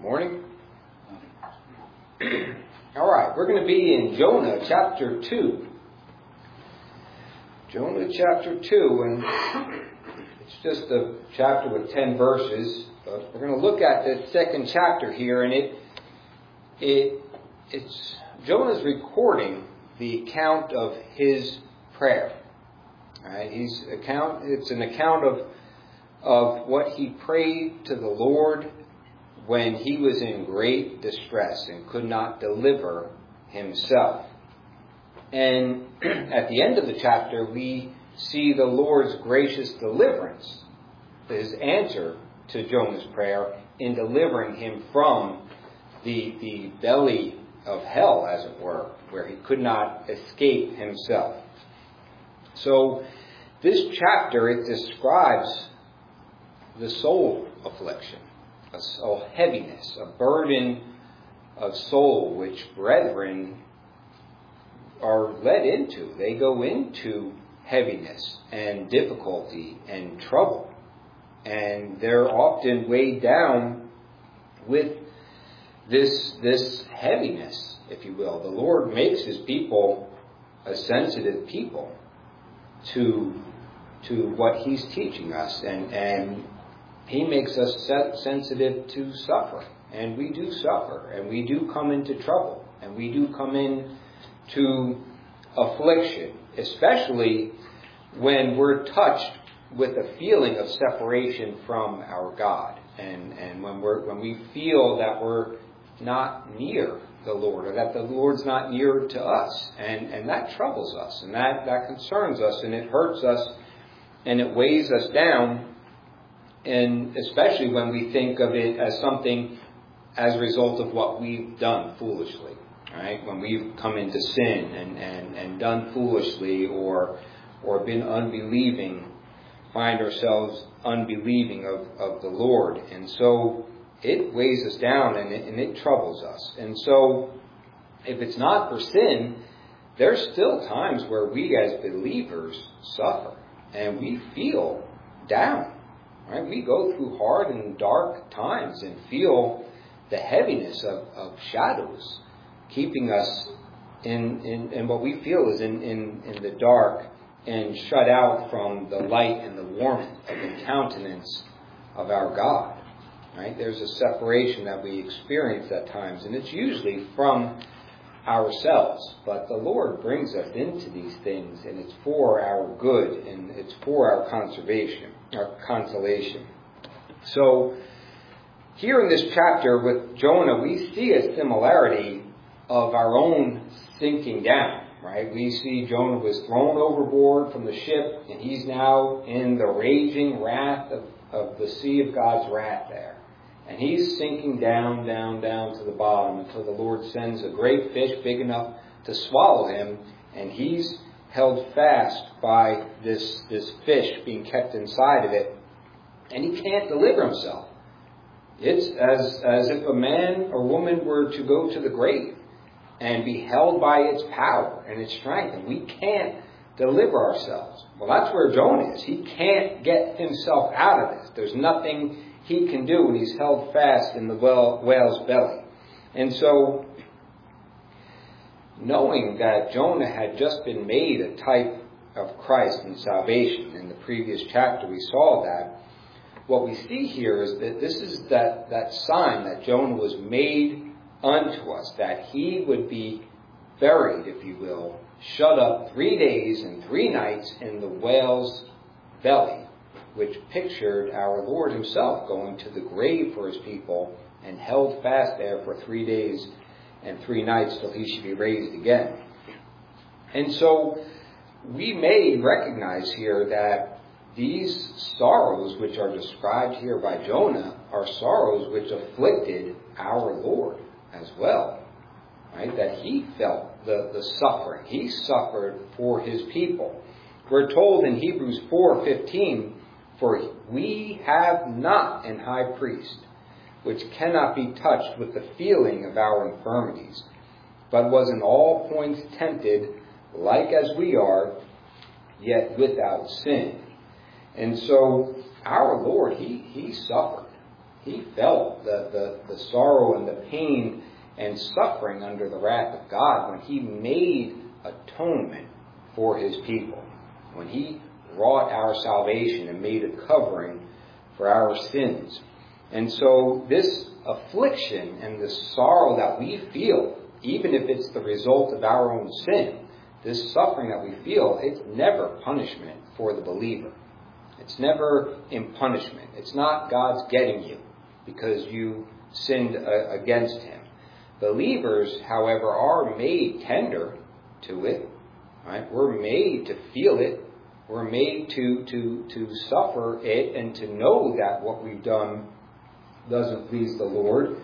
Morning. All right, we're going to be in Jonah chapter 2. Jonah chapter 2, and it's just a chapter with 10 verses, but we're going to look at the second chapter here, and it's Jonah's recording the account of his prayer. All right, it's an account of what he prayed to the Lord when he was in great distress and could not deliver himself. And at the end of the chapter, we see the Lord's gracious deliverance, his answer to Jonah's prayer in delivering him from the belly of hell, as it were, where he could not escape himself. So this chapter, it describes the soul affliction, a soul heaviness, a burden of soul which brethren are led into. They go into heaviness and difficulty and trouble. And they're often weighed down with this heaviness, if you will. The Lord makes his people a sensitive people to what he's teaching us, and he makes us sensitive to suffering. And we do suffer, and we do come into trouble, and we do come into affliction, especially when we're touched with a feeling of separation from our God, and when we feel that we're not near the Lord, or that the Lord's not near to us, and that troubles us, and that concerns us, and it hurts us, and it weighs us down. And especially when we think of it as something as a result of what we've done foolishly, right? When we've come into sin and done foolishly or been unbelieving, find ourselves unbelieving of the Lord. And so it weighs us down and it troubles us. And so if it's not for sin, there's still times where we as believers suffer and we feel down. Right? We go through hard and dark times and feel the heaviness of shadows keeping us in what we feel is in the dark and shut out from the light and the warmth of the countenance of our God. Right? There's a separation that we experience at times, and it's usually from ourselves. But the Lord brings us into these things, and it's for our good, and it's for our consolation. So here in this chapter with Jonah, we see a similarity of our own sinking down. Right? We see Jonah was thrown overboard from the ship, and he's now in the raging wrath of the sea of God's wrath there. And he's sinking down to the bottom until the Lord sends a great fish big enough to swallow him. And he's held fast by this fish being kept inside of it. And he can't deliver himself. It's as if a man or woman were to go to the grave and be held by its power and its strength. And we can't deliver ourselves. Well, that's where Jonah is. He can't get himself out of this. There's nothing he can do when he's held fast in the whale's belly. And so, knowing that Jonah had just been made a type of Christ and salvation, in the previous chapter we saw that, what we see here is that this is that sign that Jonah was made unto us, that he would be buried, if you will, shut up 3 days and 3 nights in the whale's belly, which pictured our Lord himself going to the grave for his people and held fast there for 3 days and 3 nights till he should be raised again. And so we may recognize here that these sorrows which are described here by Jonah are sorrows which afflicted our Lord as well. Right? That he felt the suffering. He suffered for his people. We're told in Hebrews 4:15, "For we have not an high priest, which cannot be touched with the feeling of our infirmities, but was in all points tempted, like as we are, yet without sin." And so our Lord, he suffered. He felt the sorrow and the pain and suffering under the wrath of God when he made atonement for his people. When he wrought our salvation and made a covering for our sins. And so this affliction and the sorrow that we feel, even if it's the result of our own sin, this suffering that we feel, it's never punishment for the believer. It's never in punishment. It's not God's getting you because you sinned against him. Believers, however, are made tender to it. Right? We're made to feel it. We're made to suffer it and to know that what we've done doesn't please the Lord.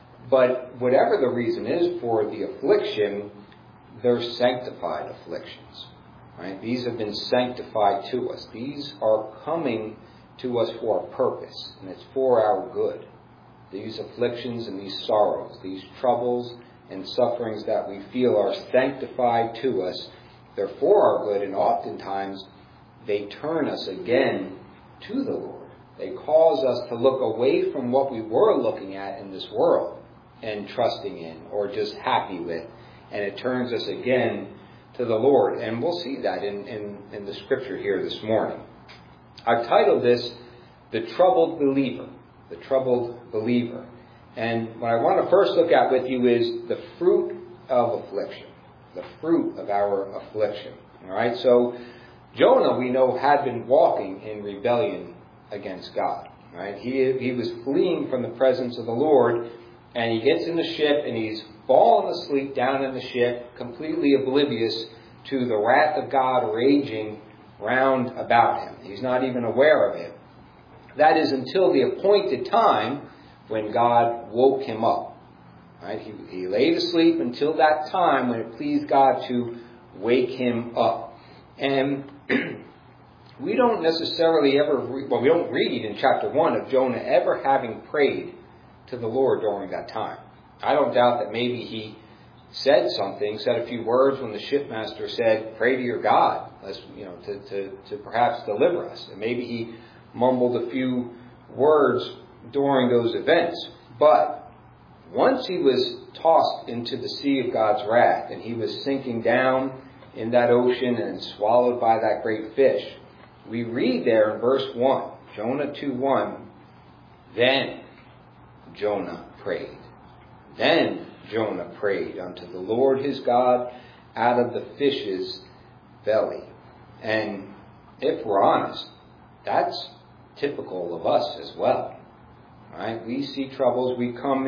But whatever the reason is for the affliction, they're sanctified afflictions. Right? These have been sanctified to us. These are coming to us for a purpose, and it's for our good. These afflictions and these sorrows, these troubles and sufferings that we feel are sanctified to us. They're for our good, and oftentimes they turn us again to the Lord. They cause us to look away from what we were looking at in this world and trusting in or just happy with, and it turns us again to the Lord. And we'll see that in the scripture here this morning. I've titled this, The Troubled Believer. The troubled believer. And what I want to first look at with you is the fruit of affliction. The fruit of our affliction. All right, so Jonah, we know, had been walking in rebellion against God. Right? He was fleeing from the presence of the Lord, and he gets in the ship, and he's fallen asleep down in the ship, completely oblivious to the wrath of God raging round about him. He's not even aware of it. That is until the appointed time when God woke him up. Right? He laid asleep until that time when it pleased God to wake him up. And we don't necessarily we don't read in chapter 1 of Jonah ever having prayed to the Lord during that time. I don't doubt that maybe he said a few words when the shipmaster said, pray to your God, to perhaps deliver us. And maybe he mumbled a few words during those events. But once he was tossed into the sea of God's wrath and he was sinking down in that ocean and swallowed by that great fish, we read there in verse 1, Jonah 2:1, then Jonah prayed. Then Jonah prayed unto the Lord his God out of the fish's belly. And if we're honest, that's typical of us as well. Right? We see troubles, we come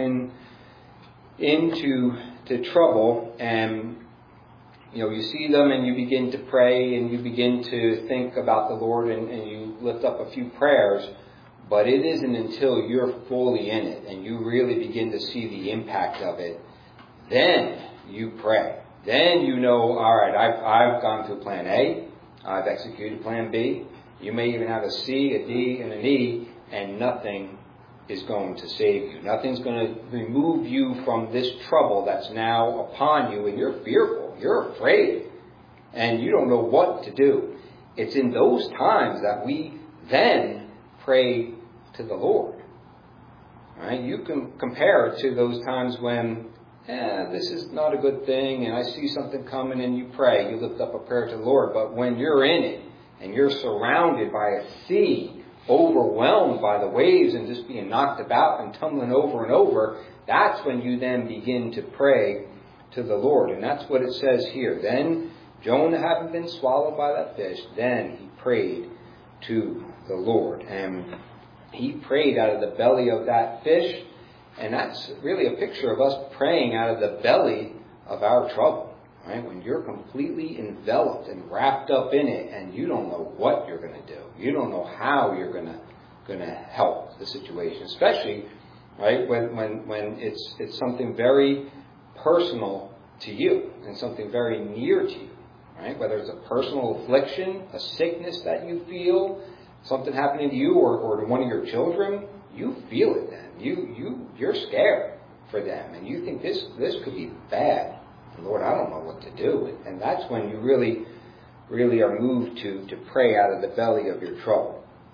into trouble, and you see them and you begin to pray and you begin to think about the Lord and you lift up a few prayers, but it isn't until you're fully in it and you really begin to see the impact of it, then you pray. Then all right, I've gone through plan A, I've executed plan B. You may even have a C, a D, and an E, and nothing is going to save you. Nothing's going to remove you from this trouble that's now upon you, and you're fearful, you're afraid, and you don't know what to do. It's in those times that we then pray to the Lord. Right? You can compare it to those times when this is not a good thing, and I see something coming, and you pray, you lift up a prayer to the Lord. But when you're in it, and you're surrounded by a sea, overwhelmed by the waves and just being knocked about and tumbling over and over, that's when you then begin to pray to the Lord. And that's what it says here. Then Jonah, having been swallowed by that fish, then he prayed to the Lord. And he prayed out of the belly of that fish. And that's really a picture of us praying out of the belly of our trouble. Right? When you're completely enveloped and wrapped up in it and you don't know what you're going to do. You don't know how you're going to help the situation. Especially right, when it's something very personal to you and something very near to you. Right? Whether it's a personal affliction, a sickness that you feel, something happening to you or to one of your children, you feel it then. You're scared for them and you think this could be bad. Lord, I don't know what to do. And that's when you really, really are moved to pray out of the belly of your trouble.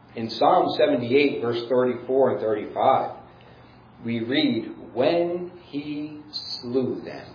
In Psalm 78, verse 34 and 35, we read, when he slew them,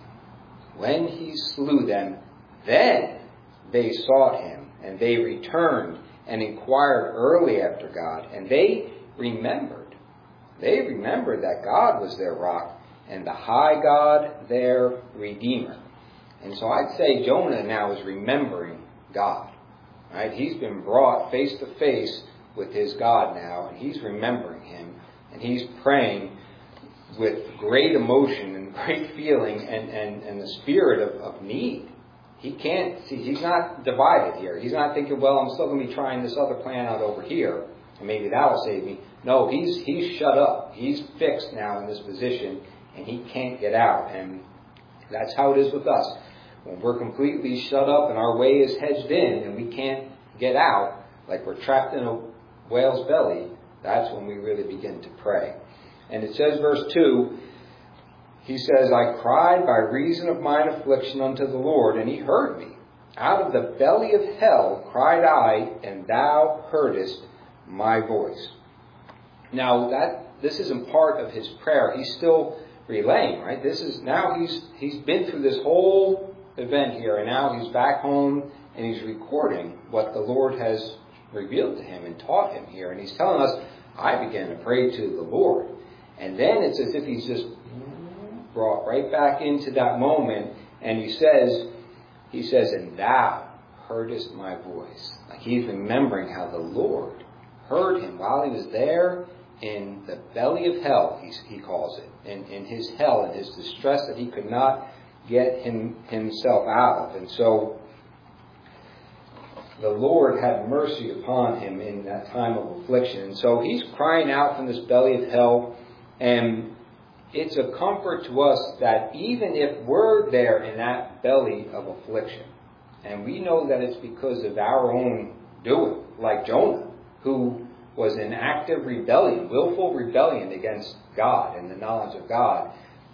then they sought him, and they returned and inquired early after God, and they remembered that God was their rock, and the high God their Redeemer. And so I'd say Jonah now is remembering God. Right? He's been brought face to face with his God now, and he's remembering him, and he's praying with great emotion and great feeling and the spirit of need. He's not divided here. He's not thinking, well, I'm still going to be trying this other plan out over here, and maybe that'll save me. No, he's shut up. He's fixed now in this position, and he can't get out. And that's how it is with us. When we're completely shut up and our way is hedged in and we can't get out, like we're trapped in a whale's belly, that's when we really begin to pray. And it says, verse 2, he says, I cried by reason of mine affliction unto the Lord, and he heard me. Out of the belly of hell cried I, and thou heardest my voice. Now, this isn't part of his prayer. He's still relaying, right? He's been through this whole event here, and now he's back home, and he's recording what the Lord has revealed to him and taught him here. And he's telling us, I began to pray to the Lord. And then it's as if he's just brought right back into that moment, and he says, and thou heardest my voice. Like he's remembering how the Lord heard him while he was there in the belly of hell, he calls it, in his hell, in his distress that he could not get himself out of. And so the Lord had mercy upon him in that time of affliction. And so he's crying out from this belly of hell, and it's a comfort to us that even if we're there in that belly of affliction, and we know that it's because of our own doing, like Jonah, who was in active rebellion, willful rebellion against God and the knowledge of God,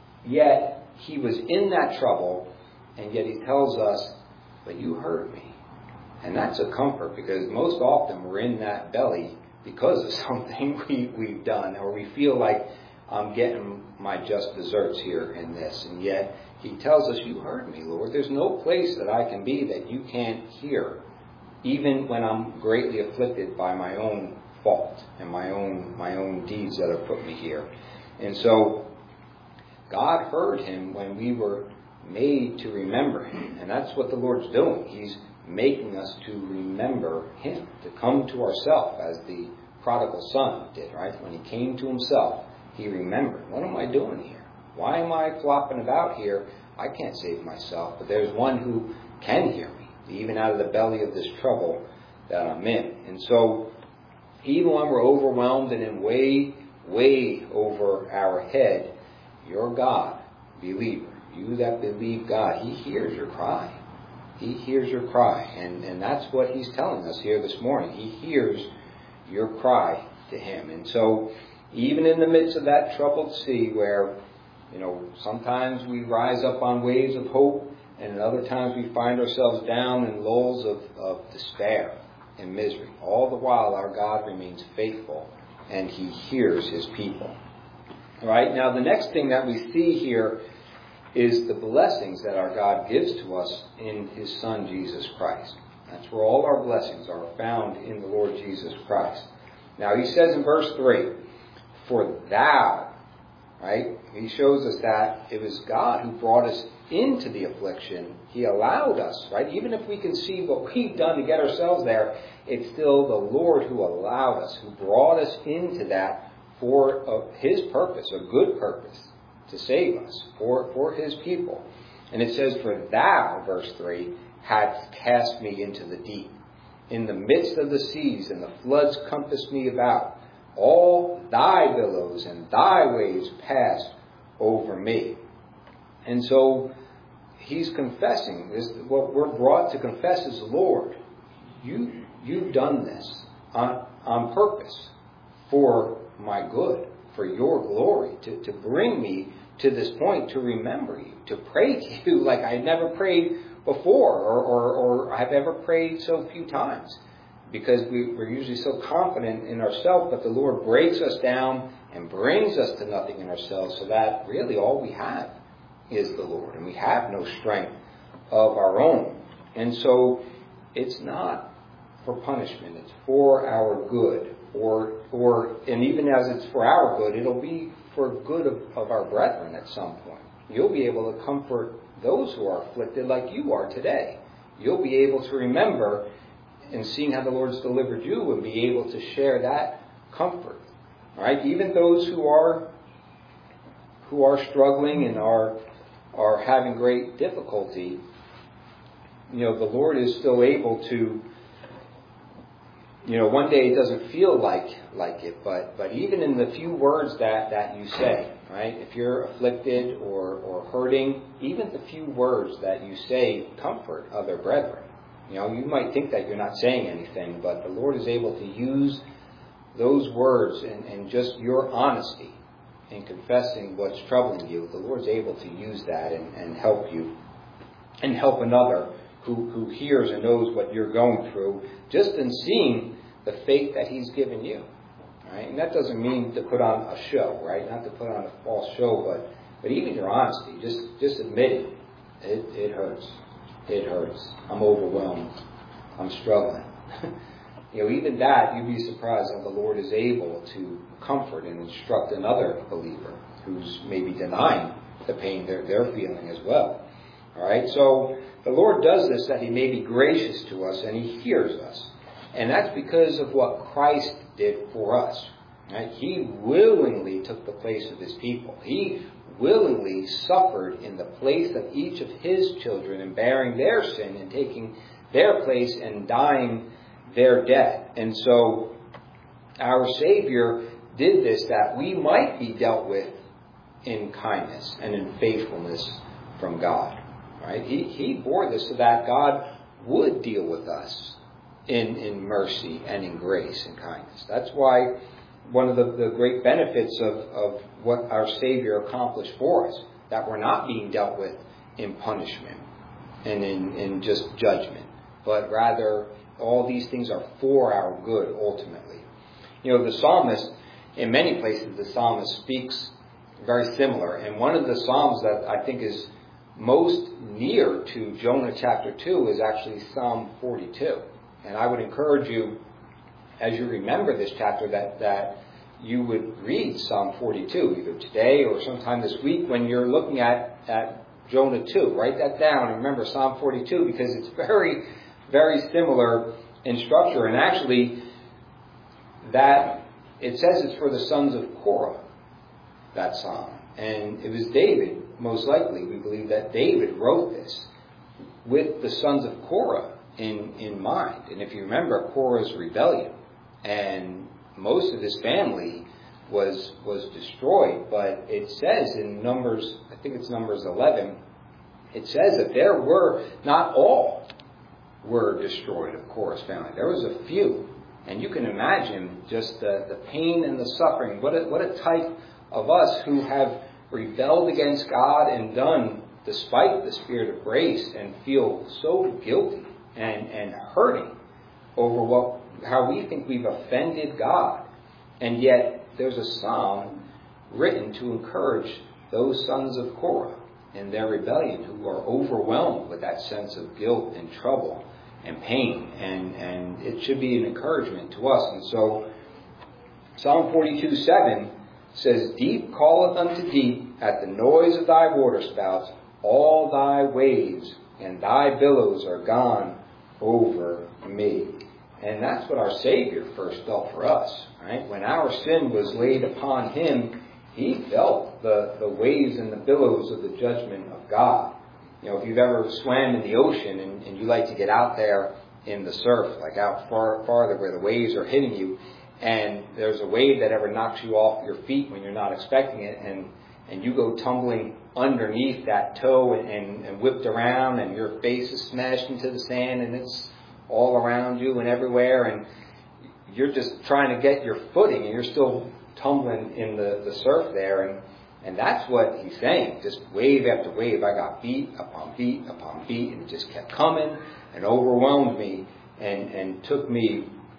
yet he was in that trouble, and yet he tells us, but you heard me. And that's a comfort, because most often we're in that belly because of something we've done, or we feel like I'm getting my just deserts here in this. And yet he tells us, you heard me, Lord. There's no place that I can be that you can't hear, even when I'm greatly afflicted by my own fault and my own deeds that have put me here. And so God heard him when we were made to remember him. And that's what the Lord's doing. He's making us to remember him, to come to ourselves, as the prodigal son did, right? When he came to himself, he remembered, what am I doing here? Why am I flopping about here? I can't save myself, but there's one who can hear me, even out of the belly of this trouble that I'm in. And so, even when we're overwhelmed and in way over our head, your God, believer, you that believe God, he hears your cry. He hears your cry. And that's what he's telling us here this morning. He hears your cry to him. And so, even in the midst of that troubled sea where, sometimes we rise up on waves of hope, and at other times we find ourselves down in lulls of despair and misery. All the while our God remains faithful, and he hears his people. All right, now the next thing that we see here is the blessings that our God gives to us in his Son, Jesus Christ. That's where all our blessings are found, in the Lord Jesus Christ. Now he says in verse 3, for thou, right? He shows us that it was God who brought us into the affliction. He allowed us, right? Even if we can see what we've done to get ourselves there, it's still the Lord who allowed us, who brought us into that for his purpose, a good purpose, to save us, for his people. And it says, for thou, verse 3, hadst cast me into the deep, in the midst of the seas, and the floods compassed me about. All thy billows and thy waves passed over me. And so he's confessing this. What we're brought to confess is, Lord, you've done this on purpose, for my good, for your glory, to bring me to this point, to remember you, to pray to you like I never prayed before, or I've ever prayed so few times. because we're usually so confident in ourselves, but the Lord breaks us down and brings us to nothing in ourselves, so that really all we have is the Lord, and we have no strength of our own. And so it's not for punishment, it's for our good, and even as it's for our good, it'll be for good of our brethren at some point. You'll be able to comfort those who are afflicted like you are today. You'll be able to remember and seeing how the Lord's delivered you and be able to share that comfort. All right? Even those who are struggling and are having great difficulty, the Lord is still able to, one day it doesn't feel like it, but even in the few words that you say, right? If you're afflicted or hurting, even the few words that you say comfort other brethren. You might think that you're not saying anything, but the Lord is able to use those words and just your honesty in confessing what's troubling you. The Lord's able to use that and help you and help another who hears and knows what you're going through, just in seeing the faith that He's given you. Right? And that doesn't mean to put on a show, right? Not to put on a false show, but even your honesty, just admit it. It hurts. It hurts. I'm overwhelmed. I'm struggling. Even that, you'd be surprised how the Lord is able to comfort and instruct another believer who's maybe denying the pain they're feeling as well. All right? So the Lord does this that He may be gracious to us and He hears us. And that's because of what Christ did for us. Right? He willingly took the place of His people. He willingly suffered in the place of each of His children and bearing their sin and taking their place and dying their death. And so our Savior did this that we might be dealt with in kindness and in faithfulness from God. Right? He bore this so that God would deal with us in mercy and in grace and kindness. That's why one of the great benefits of what our Savior accomplished for us, that we're not being dealt with in punishment and in just judgment, but rather all these things are for our good ultimately. The psalmist, in many places the psalmist speaks very similar, and one of the psalms that I think is most near to Jonah chapter 2 is actually Psalm 42. And I would encourage you, as you remember this chapter, that you would read Psalm 42, either today or sometime this week when you're looking at Jonah 2. Write that down and remember Psalm 42, because it's very, very similar in structure. And actually, that it says it's for the sons of Korah, that psalm. And it was David, most likely, we believe that David wrote this with the sons of Korah in mind. And if you remember Korah's rebellion, and most of his family was destroyed, but it says in Numbers, I think it's Numbers 11, it says that there were, not all were destroyed of Korah's family. There was a few. And you can imagine just the pain and the suffering. What a type of us who have rebelled against God and done despite the Spirit of grace and feel so guilty and hurting over how we think we've offended God. And yet there's a psalm written to encourage those sons of Korah in their rebellion who are overwhelmed with that sense of guilt and trouble and pain. And it should be an encouragement to us. And so Psalm 42:7 says, "Deep calleth unto deep at the noise of thy waterspouts. All thy waves and thy billows are gone over me." And that's what our Savior first felt for us, right? When our sin was laid upon Him, He felt the waves and the billows of the judgment of God. If you've ever swam in the ocean and you like to get out there in the surf, like out farther where the waves are hitting you, and there's a wave that ever knocks you off your feet when you're not expecting it, and you go tumbling underneath that toe and whipped around, and your face is smashed into the sand, and it's all around you and everywhere, and you're just trying to get your footing, and you're still tumbling in the surf there, and that's what He's saying. Just wave after wave, I got beat upon beat upon beat, and it just kept coming and overwhelmed me and took me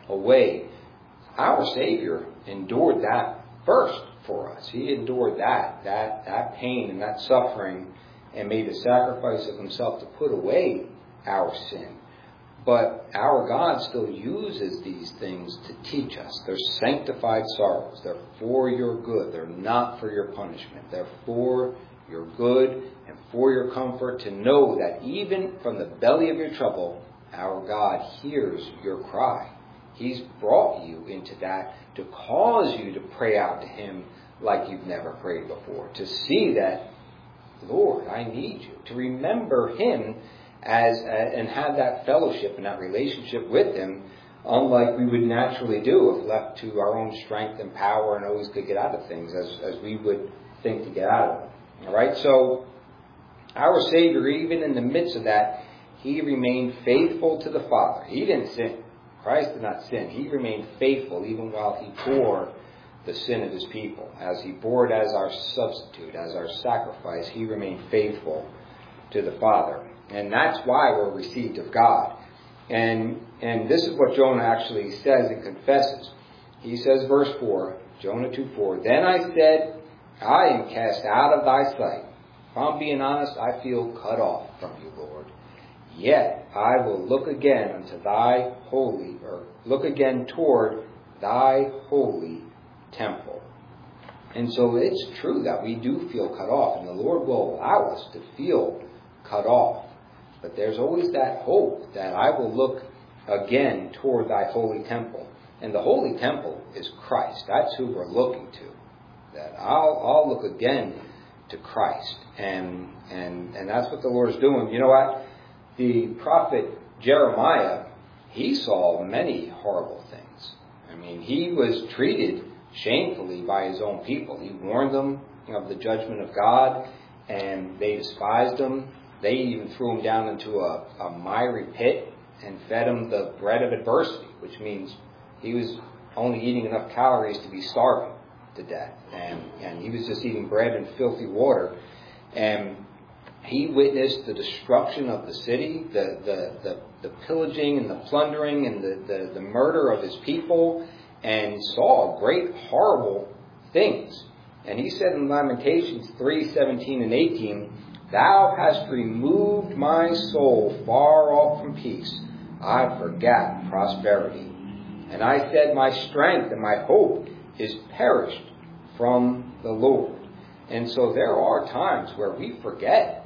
away. Our Savior endured that first for us. He endured that pain and that suffering and made a sacrifice of himself to put away our sin. But our God still uses these things to teach us. They're sanctified sorrows. They're for your good. They're not for your punishment. They're for your good and for your comfort, to know that even from the belly of your trouble, our God hears your cry. He's brought you into that to cause you to pray out to him like you've never prayed before. To see that, Lord, I need you. To remember him and have that fellowship and that relationship with him, unlike we would naturally do if left to our own strength and power and always could get out of things as we would think to get out of them. All right, so our Savior, even in the midst of that, he remained faithful to the Father. He didn't sin. Christ did not sin. He remained faithful even while he bore the sin of his people. As he bore it as our substitute, as our sacrifice, he remained faithful to the Father. And that's why we're received of God. And this is what Jonah actually says and confesses. He says, verse 4, Jonah 2:4, "Then I said, I am cast out of thy sight. If I'm being honest, I feel cut off from you, Lord. Yet I will look again unto thy holy, or look again toward thy holy temple." And so it's true that we do feel cut off, and the Lord will allow us to feel cut off. But there's always that hope that I will look again toward thy holy temple. And the holy temple is Christ. That's who we're looking to. That I'll look again to Christ. And that's what the Lord is doing. You know what? The prophet Jeremiah, he saw many horrible things. I mean, he was treated shamefully by his own people. He warned them of the judgment of God, and they despised him. They even threw him down into a miry pit and fed him the bread of adversity, which means he was only eating enough calories to be starving to death. And he was just eating bread and filthy water. And he witnessed the destruction of the city, the pillaging and the plundering and the murder of his people, and saw great horrible things. And he said in Lamentations 3:17 and 18, "Thou hast removed my soul far off from peace. I forgot prosperity. And I said, my strength and my hope is perished from the Lord." And so there are times where we forget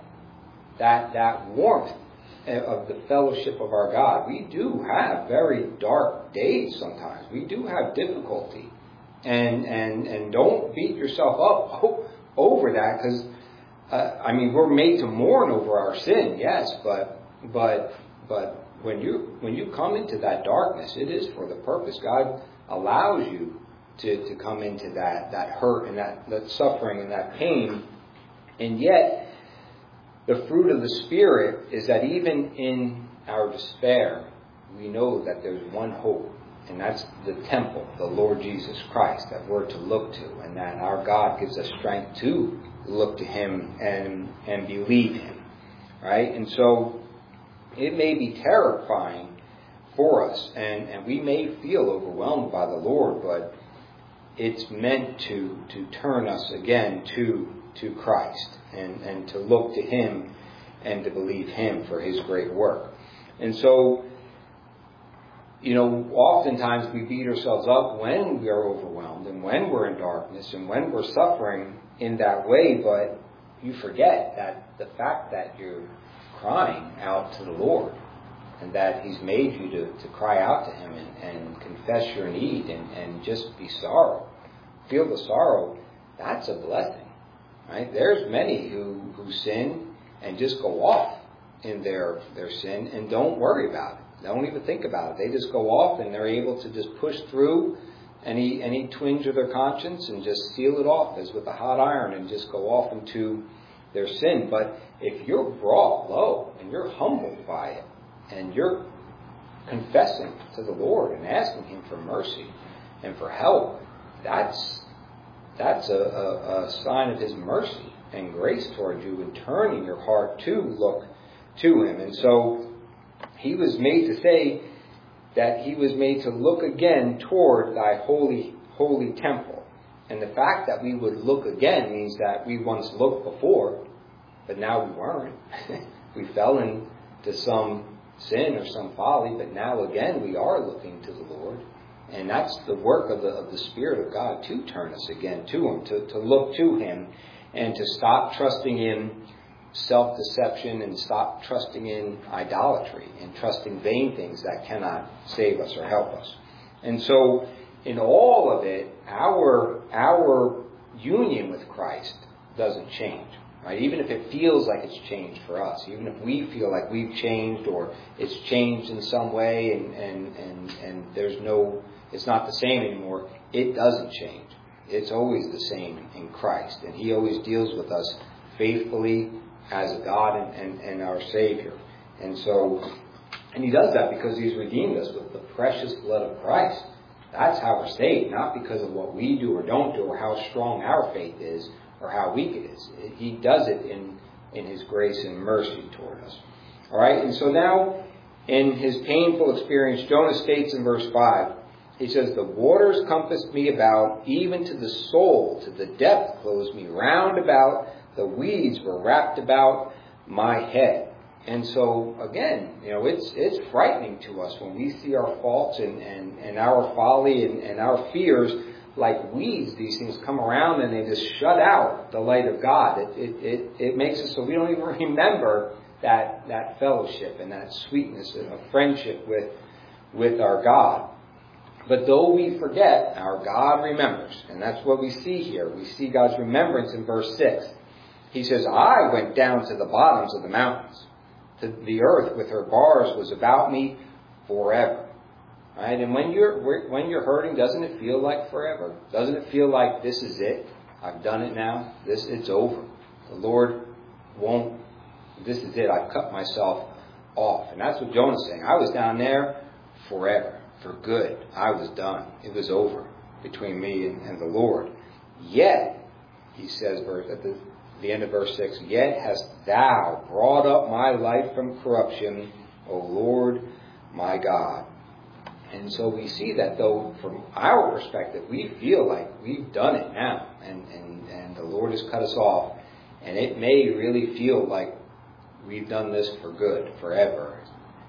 that warmth of the fellowship of our God. We do have very dark days sometimes. We do have difficulty. And don't beat yourself up over that, because we're made to mourn over our sin, yes, but when you come into that darkness, it is for the purpose. God allows you to come into that hurt and that suffering and that pain. And yet, the fruit of the Spirit is that even in our despair, we know that there's one hope, and that's the temple, the Lord Jesus Christ, that we're to look to, and that our God gives us strength to look to him and believe him, right? And so it may be terrifying for us, and we may feel overwhelmed by the Lord, but it's meant to turn us again to Christ and to look to him and to believe him for his great work. And so, oftentimes we beat ourselves up when we are overwhelmed and when we're in darkness and when we're suffering in that way, but you forget that the fact that you're crying out to the Lord and that he's made you to cry out to him and confess your need and just be sorrow, feel the sorrow, that's a blessing, right? There's many who sin and just go off in their sin and don't worry about it. Don't even think about it. They just go off and they're able to just push through any twinge of their conscience and just seal it off as with a hot iron and just go off into their sin. But if you're brought low and you're humbled by it and you're confessing to the Lord and asking him for mercy and for help, that's a sign of his mercy and grace toward you and turning your heart to look to him. And so he was made to say that he was made to look again toward thy holy, holy temple. And the fact that we would look again means that we once looked before, but now we weren't. We fell into some sin or some folly, but now again we are looking to the Lord. And that's the work of the Spirit of God, to turn us again to Him, to look to Him, and to stop trusting in self-deception and stop trusting in idolatry and trusting vain things that cannot save us or help us. And so in all of it, our union with Christ doesn't change. Right? Even if it feels like it's changed for us, even if we feel like we've changed or it's changed in some way and there's no, it's not the same anymore, it doesn't change. It's always the same in Christ. And He always deals with us faithfully as a God and our Savior. And He does that because He's redeemed us with the precious blood of Christ. That's how we're saved, not because of what we do or don't do or how strong our faith is or how weak it is. He does it in His grace and mercy toward us. All right, and so now in his painful experience, Jonah states in verse 5, he says, the waters compassed me about, even to the soul, to the depth closed me round about, the weeds were wrapped about my head. And so, again, it's frightening to us when we see our faults and our folly and our fears like weeds. These things come around and they just shut out the light of God. It makes us so we don't even remember that fellowship and that sweetness of friendship with our God. But though we forget, our God remembers. And that's what we see here. We see God's remembrance in verse 6. He says, I went down to the bottoms of the mountains. The earth with her bars was about me forever. Right? And when you're hurting, doesn't it feel like forever? Doesn't it feel like this is it? I've done it now. It's over. The Lord won't. This is it. I've cut myself off. And that's what Jonah's saying. I was down there forever, for good. I was done. It was over between me and the Lord. Yet, he says at the end of verse 6, yet hast thou brought up my life from corruption, O Lord my God. And so we see that, though, from our perspective, we feel like we've done it now, and the Lord has cut us off, and it may really feel like we've done this for good, forever.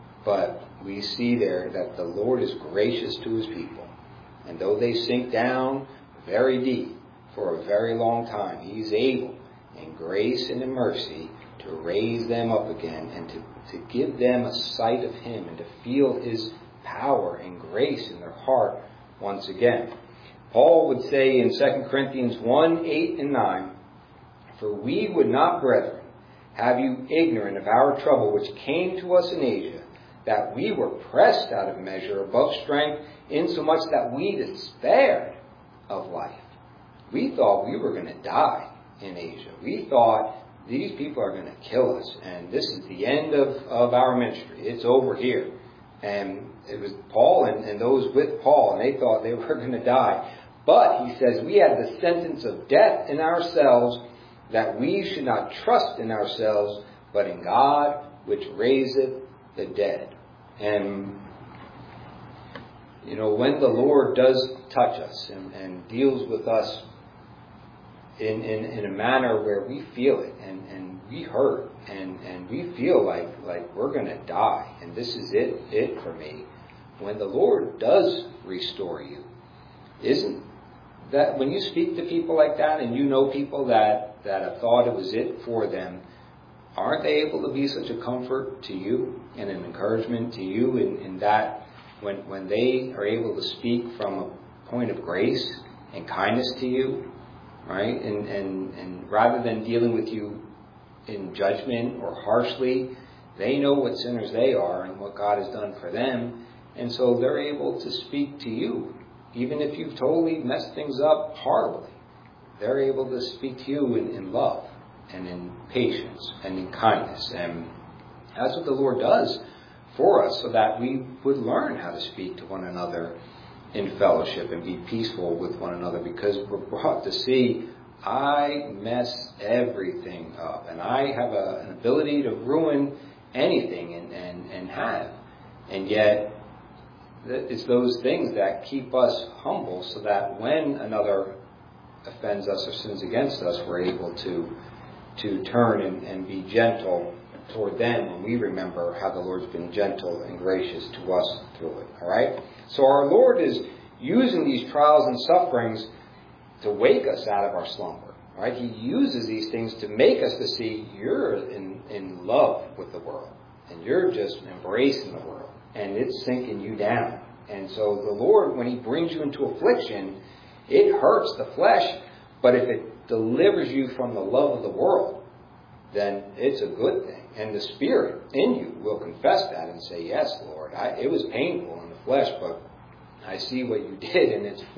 But we see there that the Lord is gracious to His people, and though they sink down very deep for a very long time, He's able, in grace and in mercy, to raise them up again and to give them a sight of Him and to feel His power and grace in their heart once again. Paul would say in 2 Corinthians 1, 8 and 9, for we would not, brethren, have you ignorant of our trouble which came to us in Asia, that we were pressed out of measure above strength, insomuch that we despaired of life. We thought we were going to die in Asia. We thought these people are going to kill us, and this is the end of our ministry. It's over here. And it was Paul and those with Paul, and they thought they were going to die. But, he says, we had the sentence of death in ourselves, that we should not trust in ourselves, but in God, which raiseth the dead. And, when the Lord does touch us and deals with us in a manner where we feel it and we hurt and we feel like we're going to die and this is it for me, when the Lord does restore you, isn't that when you speak to people like that and you know people that have thought it was it for them, aren't they able to be such a comfort to you and an encouragement to you in that when they are able to speak from a point of grace and kindness to you, right? And rather than dealing with you in judgment or harshly, they know what sinners they are and what God has done for them. And so they're able to speak to you, even if you've totally messed things up horribly. They're able to speak to you in love and in patience and in kindness. And that's what the Lord does for us, so that we would learn how to speak to one another in fellowship and be peaceful with one another, because we're brought to see I mess everything up and I have an ability to ruin anything and have. And yet it's those things that keep us humble, so that when another offends us or sins against us, we're able to turn and be gentle toward them when we remember how the Lord's been gentle and gracious to us through it. All right? So our Lord is using these trials and sufferings to wake us out of our slumber. All right? He uses these things to make us to see you're in love with the world, and you're just embracing the world, and it's sinking you down. And so the Lord, when He brings you into affliction, it hurts the flesh, but if it delivers you from the love of the world, then it's a good thing. And the Spirit in you will confess that and say, yes, Lord, it was painful in the flesh, but I see what you did, and it's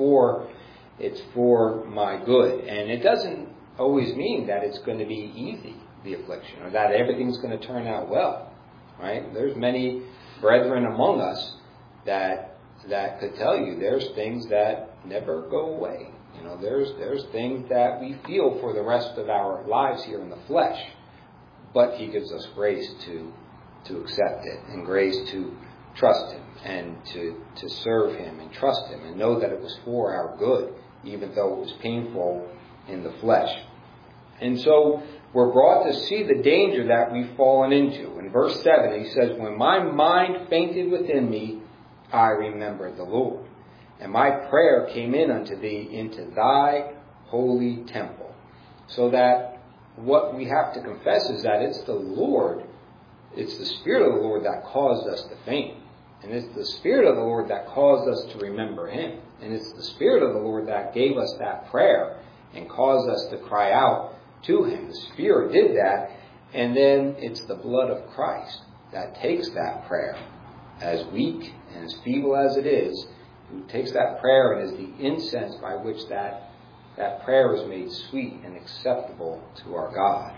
for my good. And it doesn't always mean that it's going to be easy, the affliction, or that everything's going to turn out well. Right? There's many brethren among us that could tell you there's things that never go away. You know, there's things that we feel for the rest of our lives here in the flesh. But He gives us grace to accept it, and grace to trust Him, and to serve Him and trust Him, and know that it was for our good, even though it was painful in the flesh. And so we're brought to see the danger that we've fallen into. In verse 7, He says, when my mind fainted within me, I remembered the Lord, and my prayer came in unto Thee into Thy holy temple. So that what we have to confess is that it's the Lord, it's the Spirit of the Lord that caused us to faint. And it's the Spirit of the Lord that caused us to remember Him. And it's the Spirit of the Lord that gave us that prayer and caused us to cry out to Him. The Spirit did that. And then it's the blood of Christ that takes that prayer, as weak and as feeble as it is, who takes that prayer and is the incense by which that prayer is made sweet and acceptable to our God,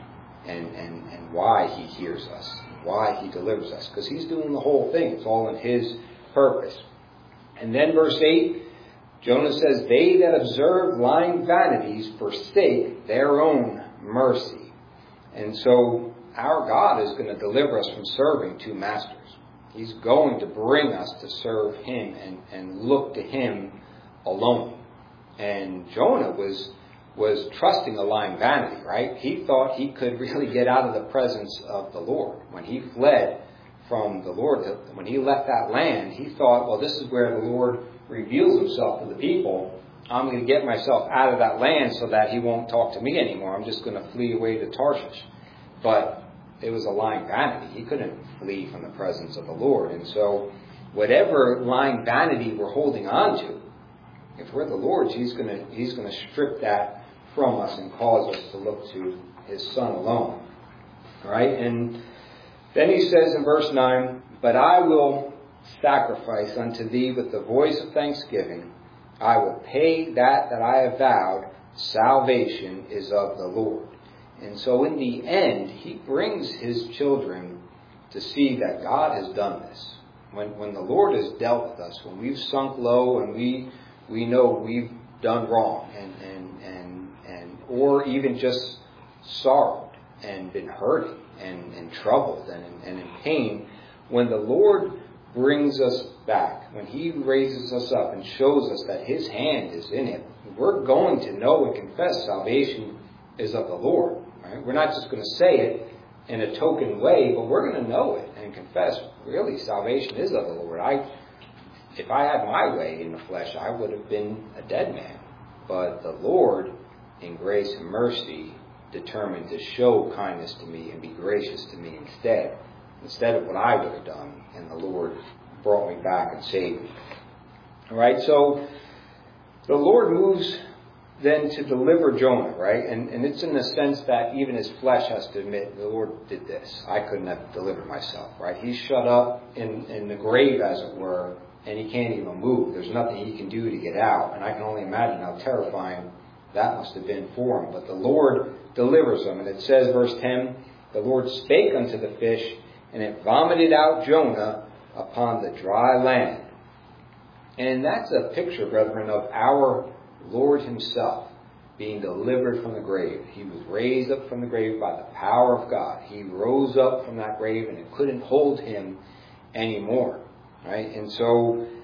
and why He hears us, why He delivers us, because He's doing the whole thing. It's all in His purpose. And then verse 8, Jonah says, they that observe lying vanities forsake their own mercy. And so our God is going to deliver us from serving two masters. He's going to bring us to serve Him and look to Him alone. And Jonah was trusting a lying vanity, right? He thought he could really get out of the presence of the Lord. When he fled from the Lord, when he left that land, he thought, well, this is where the Lord reveals Himself to the people. I'm going to get myself out of that land so that He won't talk to me anymore. I'm just going to flee away to Tarshish. But it was a lying vanity. He couldn't flee from the presence of the Lord. And so whatever lying vanity we're holding on to, if we're the Lord's, He's going to strip that from us and cause us to look to His Son alone. All right? And then He says in verse 9, but I will sacrifice unto Thee with the voice of thanksgiving. I will pay that I have vowed. Salvation is of the Lord. And so in the end, He brings His children to see that God has done this. When the Lord has dealt with us, when we've sunk low and we know we've done wrong and or even just sorrowed and been hurting and troubled and in pain, when the Lord brings us back, when He raises us up and shows us that His hand is in it, we're going to know and confess salvation is of the Lord. Right? We're not just going to say it in a token way, but we're going to know it and confess, really, salvation is of the Lord. If I had my way in the flesh, I would have been a dead man. But the Lord, in grace and mercy, determined to show kindness to me and be gracious to me instead of what I would have done. And the Lord brought me back and saved me. All right, so the Lord moves then to deliver Jonah, right? And it's in the sense that even his flesh has to admit, the Lord did this. I couldn't have delivered myself, right? He's shut up in the grave, as it were, and he can't even move. There's nothing he can do to get out. And I can only imagine how terrifying that must have been for him. But the Lord delivers him. And it says, verse 10, the Lord spake unto the fish, and it vomited out Jonah upon the dry land. And that's a picture, brethren, of our Lord Himself being delivered from the grave. He was raised up from the grave by the power of God. He rose up from that grave, and it couldn't hold Him anymore. Right? And so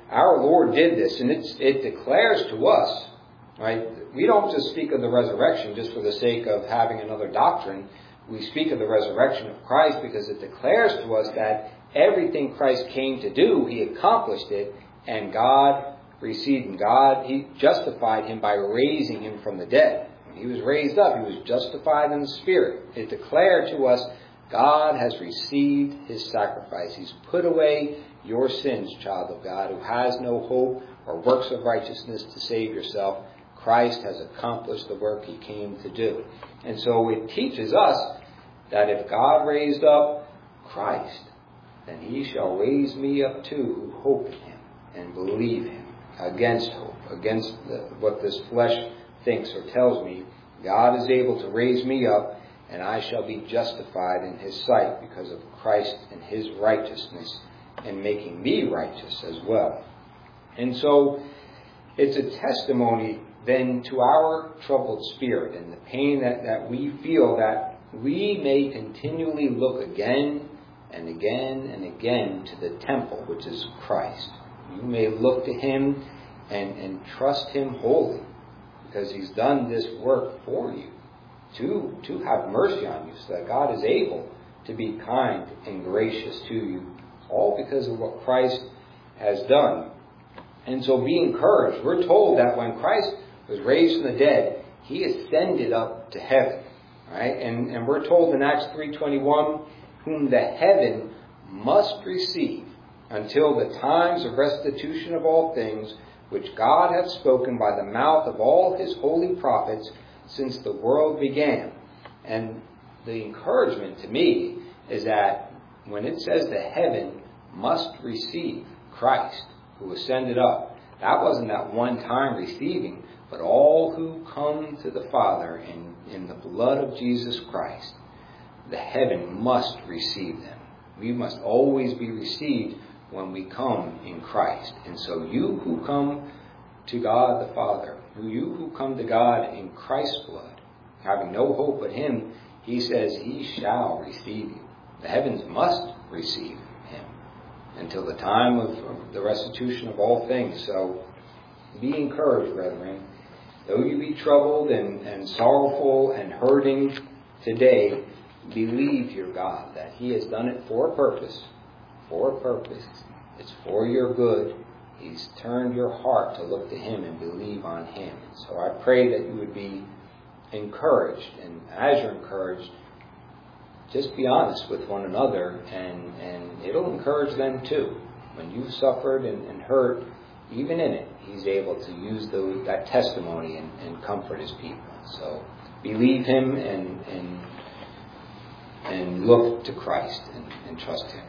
our Lord did this, and it declares to us, right? We don't just speak of the resurrection just for the sake of having another doctrine. We speak of the resurrection of Christ because it declares to us that everything Christ came to do, He accomplished it, and God received Him. He justified Him by raising Him from the dead. When He was raised up, He was justified in the Spirit. It declared to us, God has received His sacrifice. He's put away your sins, child of God, who has no hope or works of righteousness to save yourself. Christ has accomplished the work He came to do. And so it teaches us that if God raised up Christ, then He shall raise me up too, who hope in Him and believe Him, against hope, against what this flesh thinks or tells me. God is able to raise me up, and I shall be justified in His sight because of Christ and His righteousness, and making me righteous as well. And so it's a testimony then to our troubled spirit and the pain that we feel, that we may continually look again and again and again to the temple, which is Christ. You may look to Him and trust Him wholly, because He's done this work for you to have mercy on you, so that God is able to be kind and gracious to you, all because of what Christ has done. And so be encouraged. We're told that when Christ was raised from the dead, He ascended up to heaven. Right? And we're told in Acts 3:21, whom the heaven must receive until the times of restitution of all things, which God hath spoken by the mouth of all His holy prophets since the world began. And the encouragement to me is that when it says the heaven must receive Christ, who ascended up, that wasn't that one time receiving, but all who come to the Father in the blood of Jesus Christ, the heaven must receive them. We must always be received when we come in Christ. And so you who come to God the Father, you who come to God in Christ's blood, having no hope but Him, He says He shall receive you. The heavens must receive Him until the time of the restitution of all things. So be encouraged, brethren. Though you be troubled and sorrowful and hurting today, believe your God that He has done it for a purpose. For a purpose. It's for your good. He's turned your heart to look to Him and believe on Him. So I pray that you would be encouraged. And as you're encouraged, just be honest with one another, and it'll encourage them too. When you've suffered and hurt, even in it, He's able to use that testimony and comfort His people. So believe Him and look to Christ and trust Him.